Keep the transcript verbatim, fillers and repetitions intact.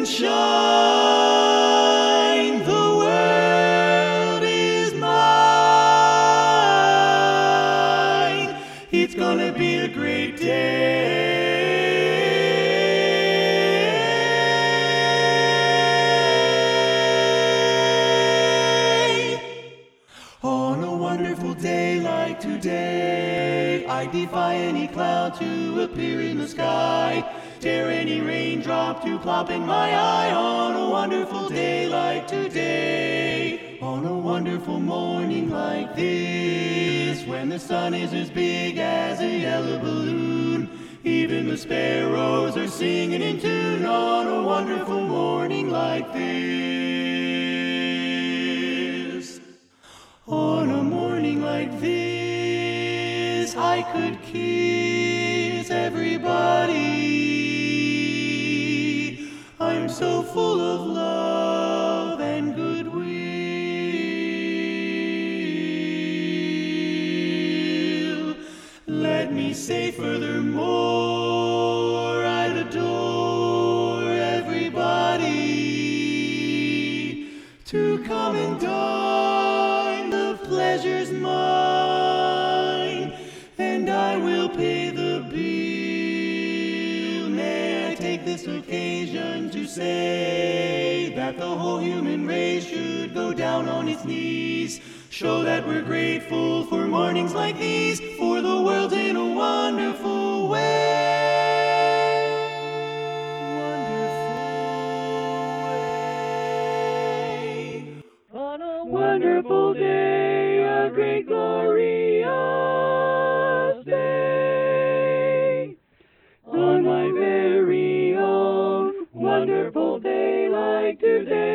sunshine, the world is mine. It's gonna be a great day. On a wonderful day like today, I defy any cloud to appear in the sky, dare any raindrop to plop in my eye. On a wonderful day like today, on a wonderful morning like this, when the sun is as big as a yellow balloon, even the sparrows are singing in tune. On a wonderful morning like this, on a morning like this, I could kiss everybody. I'm so full of love and goodwill. Let me say furthermore, I'd adore everybody to come and dine. The pleasure's mine, and I will pay the bill. May I take this occasion to say that the whole human race should go down on its knees, show that we're grateful for mornings like these, for the world's in a wonderful way. Wonderful way. On a wonderful day, a great glorious day, on my very own wonderful day like today.